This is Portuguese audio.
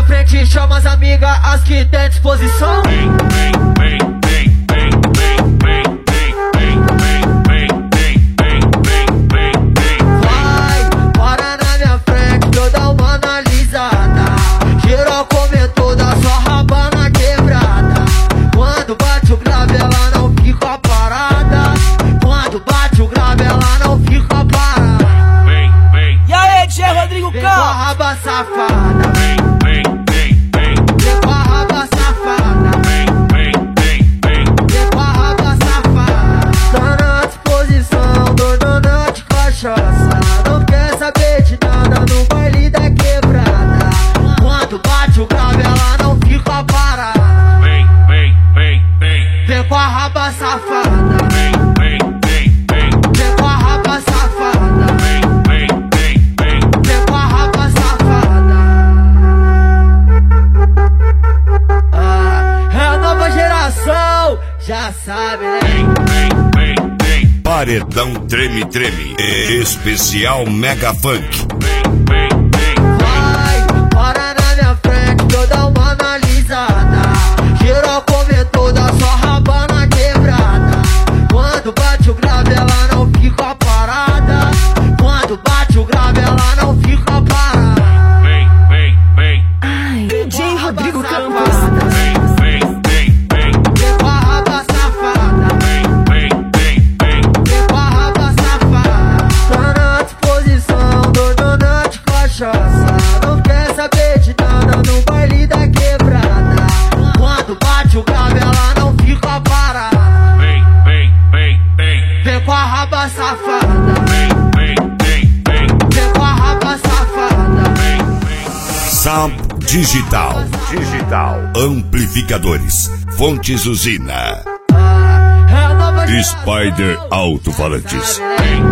frente, chama as amigas, as que tem disposição. Vai, para na minha frente que eu dar uma analisada. Geral comentou da sua raba na quebrada. Quando bate o grave ela não fica parada. Quando bate o grave ela não fica parada. E aí, DJ Rodrigo Vem com a Campos. raba safada. Vem com a raba safada. Vem com a raba safada. Tá na disposição, dona de cachaça. Não quer saber de nada no baile da quebrada. Quando bate o grave ela não fica parada. Vem com a raba safada. Vem com a raba safada. Vem com a raba safada. Ah, é a nova geração, já sabe, né? Paredão Treme Treme, especial Mega Funk. Vai, para na minha frente que eu dar uma analisada. Geral comentou da sua raba na quebrada. Quando bate o grave ela não fica parada. Quando bate o grave ela não fica parada. DJ Rodrigo Campos. Vem com a raba safada. Vem com a raba safada. Tá na disposição, dona de cachaça. Não quer saber de nada no baile da quebrada. Quando bate o grave ela não fica parada. Vem com a raba safada. Vem com a raba safada. Samp Digital. Amplificadores. Fontes Usina. É a nova Spider Alto-Falantes. geração, né?